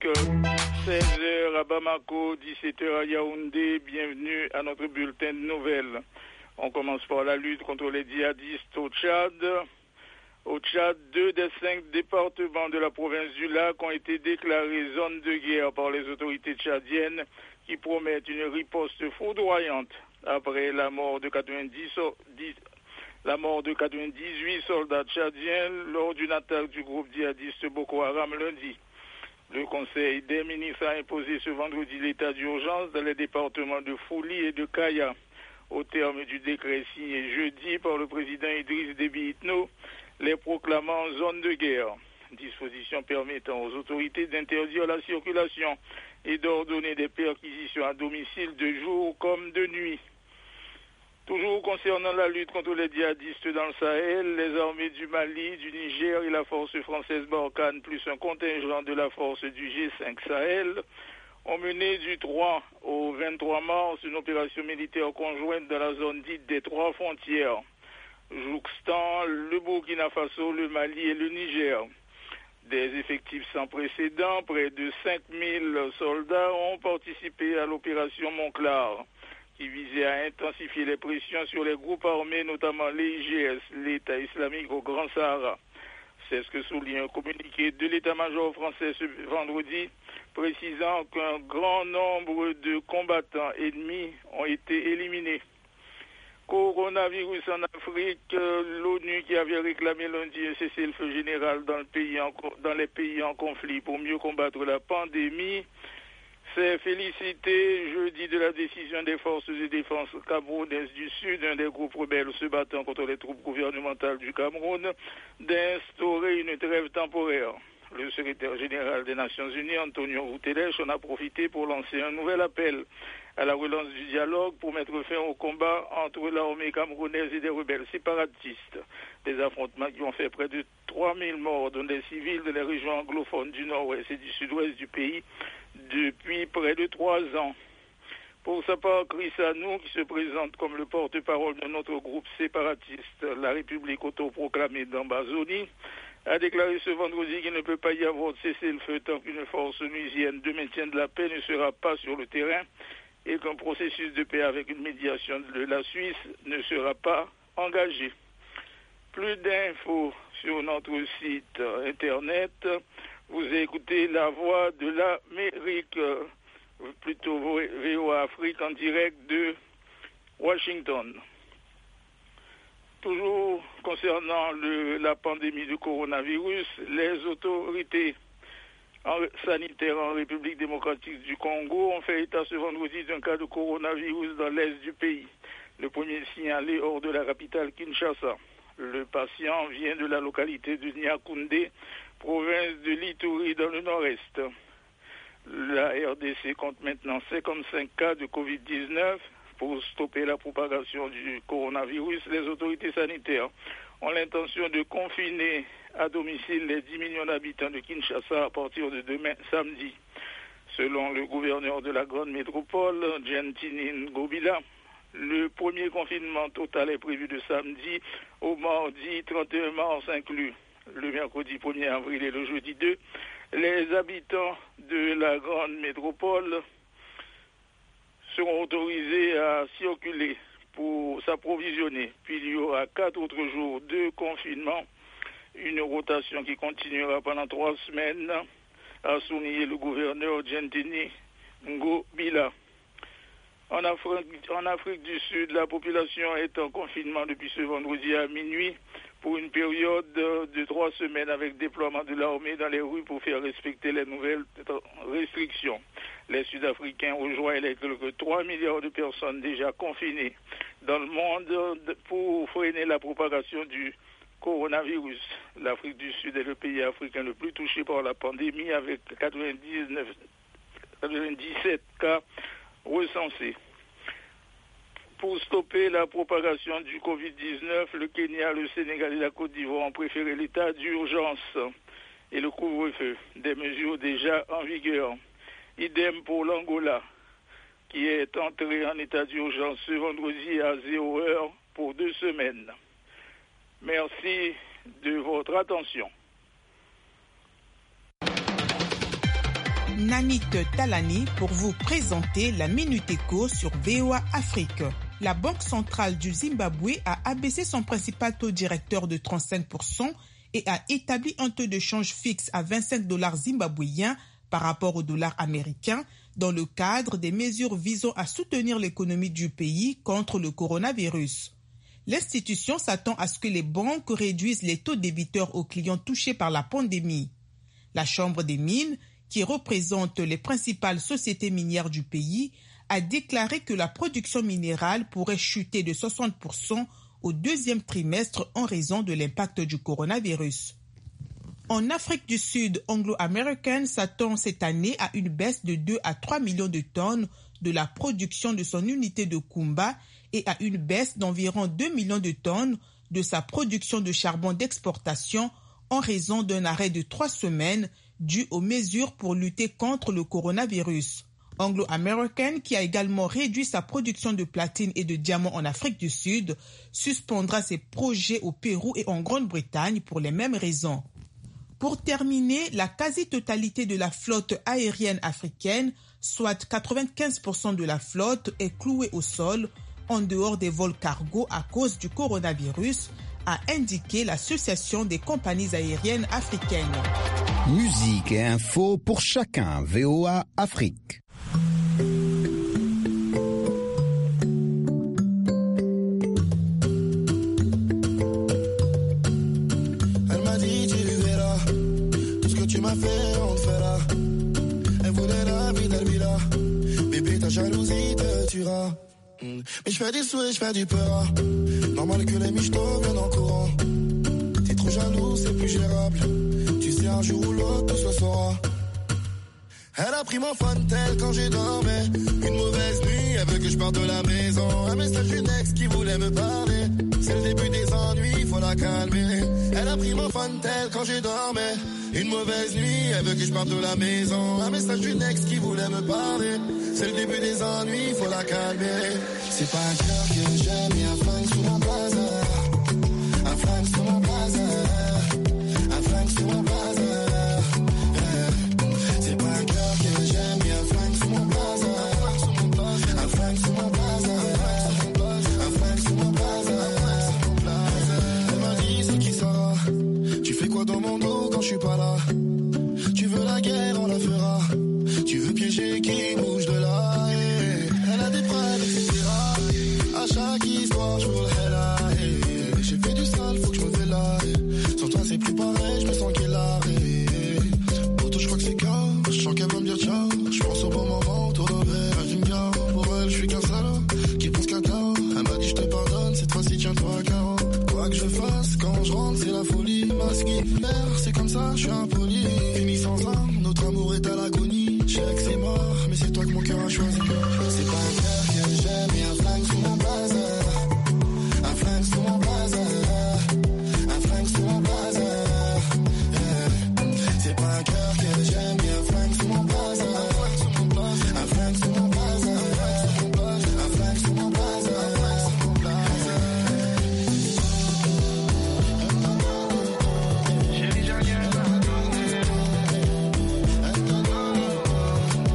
16h à Bamako, 17h à Yaoundé. Bienvenue à notre bulletin de nouvelles. On commence par la lutte contre les djihadistes au Tchad. Au Tchad, 2 des 5 départements de la province du Lac ont été déclarés zones de guerre par les autorités tchadiennes qui promettent une riposte foudroyante après la mort de 98 soldats tchadiens lors d'une attaque du groupe djihadiste Boko Haram lundi. Le Conseil des ministres a imposé ce vendredi l'état d'urgence dans les départements de Fouli et de Kaya. Au terme du décret signé jeudi par le président Idriss Déby Itno, les proclamant zone de guerre. Disposition permettant aux autorités d'interdire la circulation et d'ordonner des perquisitions à domicile de jour comme de nuit. Toujours concernant la lutte contre les djihadistes dans le Sahel, les armées du Mali, du Niger et la force française Barkhane, plus un contingent de la force du G5 Sahel, ont mené du 3 au 23 mars une opération militaire conjointe dans la zone dite des 3 frontières, jouxtant le Burkina Faso, le Mali et le Niger. Des effectifs sans précédent, près de 5000 soldats ont participé à l'opération Monclar, qui visait à intensifier les pressions sur les groupes armés, notamment l'IGS, l'État islamique au Grand Sahara. C'est ce que souligne un communiqué de l'état-major français ce vendredi, précisant qu'un grand nombre de combattants ennemis ont été éliminés. Coronavirus en Afrique, l'ONU qui avait réclamé lundi un cessez-le-feu général dans les pays en conflit pour mieux combattre la pandémie, s'est félicité jeudi de la décision des forces de défense camerounaises du Sud, un des groupes rebelles se battant contre les troupes gouvernementales du Cameroun, d'instaurer une trêve temporaire. Le secrétaire général des Nations Unies, Antonio Guterres, en a profité pour lancer un nouvel appel à la relance du dialogue pour mettre fin au combat entre l'armée camerounaise et des rebelles séparatistes. Des affrontements qui ont fait près de 3000 morts, dont des civils de les régions anglophones du nord-ouest et du sud-ouest du pays, depuis près de 3 ans. Pour sa part, Chris Anou, qui se présente comme le porte-parole de notre groupe séparatiste, la République autoproclamée d'Ambazonie, a déclaré ce vendredi qu'il ne peut pas y avoir de cessez-le-feu tant qu'une force onusienne de maintien de la paix ne sera pas sur le terrain et qu'un processus de paix avec une médiation de la Suisse ne sera pas engagé. Plus d'infos sur notre site internet. Vous écoutez La Voix de l'Amérique, plutôt VOA Afrique, en direct de Washington. Toujours concernant la pandémie du coronavirus, les autorités sanitaires en République démocratique du Congo ont fait état ce vendredi d'un cas de coronavirus dans l'est du pays. Le premier signalé hors de la capitale Kinshasa. Le patient vient de la localité de Niakoundé, province de l'Ituri dans le nord-est. La RDC compte maintenant 55 cas de Covid-19. Pour stopper la propagation du coronavirus, les autorités sanitaires ont l'intention de confiner à domicile les 10 millions d'habitants de Kinshasa à partir de demain samedi. Selon le gouverneur de la grande métropole, Gentini Ngobila, le premier confinement total est prévu de samedi au mardi 31 mars inclus. Le mercredi 1er avril et le jeudi 2, les habitants de la grande métropole seront autorisés à circuler pour s'approvisionner. Puis il y aura 4 autres jours de confinement, une rotation qui continuera pendant 3 semaines, a souligné le gouverneur Gentini Ngobila. En Afrique du Sud, la population est en confinement depuis ce vendredi à minuit pour une période de 3 semaines avec déploiement de l'armée dans les rues pour faire respecter les nouvelles restrictions. Les Sud-Africains rejoignent les quelques 3 milliards de personnes déjà confinées dans le monde pour freiner la propagation du coronavirus. L'Afrique du Sud est le pays africain le plus touché par la pandémie avec 97 cas recensés. Pour stopper la propagation du Covid-19, le Kenya, le Sénégal et la Côte d'Ivoire ont préféré l'état d'urgence et le couvre-feu, des mesures déjà en vigueur. Idem pour l'Angola, qui est entré en état d'urgence ce vendredi à 0 heure pour 2 semaines. Merci de votre attention. Nanit Talani pour vous présenter la Minute Éco sur VOA Afrique. La Banque centrale du Zimbabwe a abaissé son principal taux directeur de 35% et a établi un taux de change fixe à 25 $ zimbabwéens par rapport au dollar américain dans le cadre des mesures visant à soutenir l'économie du pays contre le coronavirus. L'institution s'attend à ce que les banques réduisent les taux débiteurs aux clients touchés par la pandémie. La Chambre des mines, qui représente les principales sociétés minières du pays, a déclaré que la production minérale pourrait chuter de 60% au deuxième trimestre en raison de l'impact du coronavirus. En Afrique du Sud, Anglo American s'attend cette année à une baisse de 2 à 3 millions de tonnes de la production de son unité de Kumba et à une baisse d'environ 2 millions de tonnes de sa production de charbon d'exportation en raison d'un arrêt de 3 semaines dû aux mesures pour lutter contre le coronavirus. Anglo American, qui a également réduit sa production de platine et de diamants en Afrique du Sud, suspendra ses projets au Pérou et en Grande-Bretagne pour les mêmes raisons. Pour terminer, la quasi-totalité de la flotte aérienne africaine, soit 95% de la flotte, est clouée au sol en dehors des vols cargo à cause du coronavirus, a indiqué l'Association des compagnies aériennes africaines. Musique et info pour chacun, VOA Afrique. Elle m'a dit tu verras, tout ce que tu m'as fait on te fera. Elle voulait la vie d'Alvila, bébé ta jalousie te tuera. Mais je fais du souhait, je fais du peur. Normal que les michtos viennent en courant. T'es trop jaloux, c'est plus gérable. Tu sais un jour ou l'autre tout se saura. Elle a pris mon Fontel quand j'ai dormi. Une mauvaise nuit, elle veut que je parte de la maison. Un message d'une ex qui voulait me parler. C'est le début des ennuis, faut la calmer. Elle a pris mon Fontel quand j'ai dormi. Une mauvaise nuit, elle veut que je parte de la maison. Un message d'une ex qui voulait me parler. C'est le début des ennuis, faut la calmer. C'est pas un cœur que j'aime, y'a un flingue sous mon blazer. Un flingue sous mon blazer. Un flingue sous mon blazer. C'est pas un cœur que j'aime, y'a un flingue sous mon blazer. Un flingue sous mon blazer. Un flingue sous mon blazer. Elle m'a dit c'est qui ça? Tu fais quoi dans mon dos quand je suis pas là? Tu veux la guerre, on la fera. Tu veux piéger qui bouge de là? Elle a des preuves, etc. À chaque histoire, je vous le là. J'ai fait du sale, faut que je me fais là. Sans toi, c'est plus pareil, je me sens qu'elle a. Auto, je crois que c'est cas. Je sens qu'elle va me dire ciao. Je pense au bon moment, autour d'un verre. Elle dit me garde. Pour elle, je suis qu'un salaud qui pense qu'à tard. Elle m'a dit je te pardonne, cette fois-ci, tiens-toi à carreau. Quoi que je fasse, quand je rentre, c'est la folie. Ma skipper, c'est comme ça, je suis impoli. Fini sans âme, notre amour est à l'agonie. Je sais que c'est mort, mais c'est toi que mon cœur a choisi. C'est pas un cœur que j'aime, y'a un flingue sous mon blazer. Un flingue sous mon blazer. Un flingue sous mon blazer. C'est pas un cœur que j'aime, y'a un flingue sous mon blazer. Un flingue sous mon blazer. Un flingue sous mon blazer. Chérie, j'ai rien.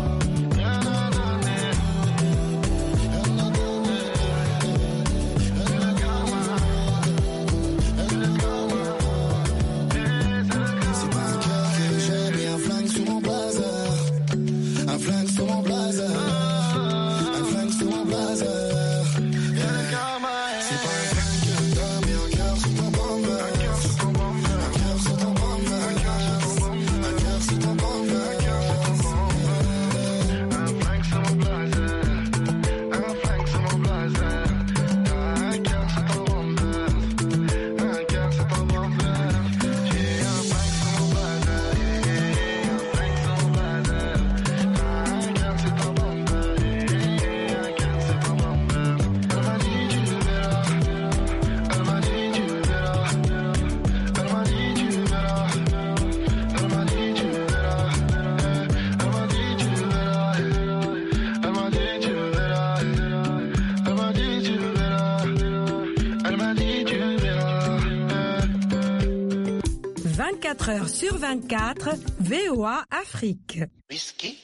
24 heures sur 24, VOA Afrique. Risqué,